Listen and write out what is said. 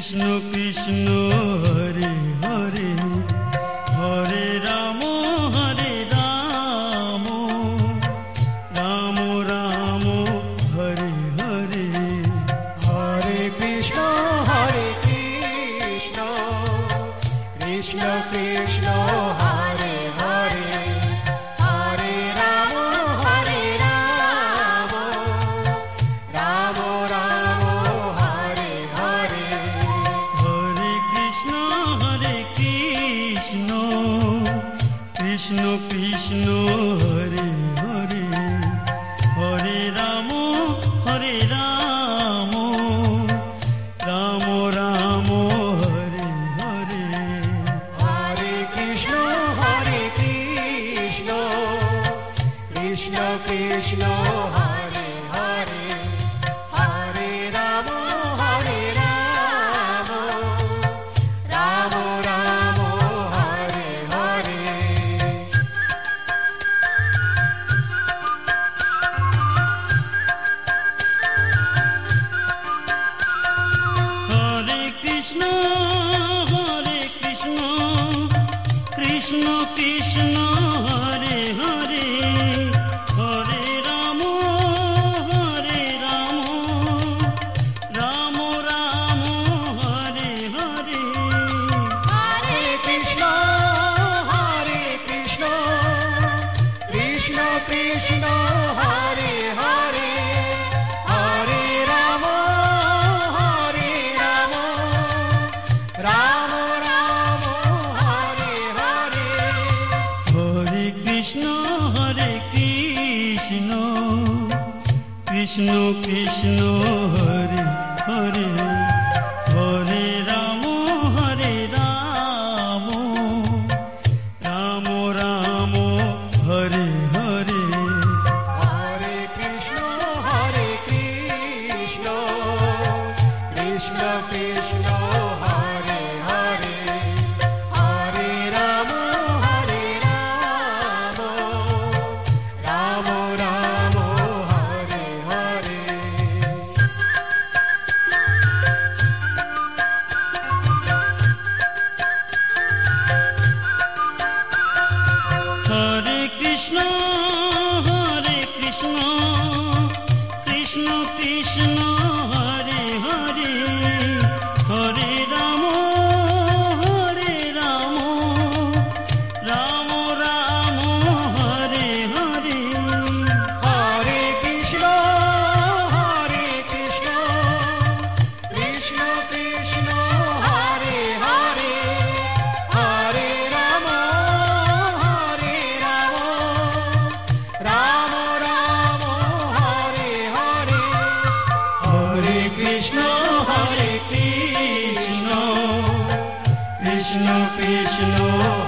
Krishna Krishna Hare Hare Hare Ram Ram Ram Hare Hare Hare Krishna Krishna Krishna Hare Hare Hare Ram Ram Ram Hare Hare Hare Krishna Krishna Krishna Hare Hare Hare Ram Ram Ram Hare Hare Hare Krishna Krishna Krishna Hare Hare Hare Ram Ram Ram Hare Hare Hare Krishna Krishna Krishna Hare Hare Hare Ram Ram Ram Hare Hare Hare Krishna Krishna Krishna Hare Hare Hare Ram Ram Ram Hare Hare Hare Krishna Krishna Krishna Hare Hare Hare Ram Ram Ram Hare Hare Hare Krishna Krishna Krishna Hare Hare Hare Ram Ram Ram Hare Hare Hare Krishna Krishna Krishna Hare Hare Hare Ram Ram Ram Hare Hare Hare Krishna Krishna Krishna Hare Hare Hare Ram Ram Ram Hare Hare Hare Krishna Krishna Krishna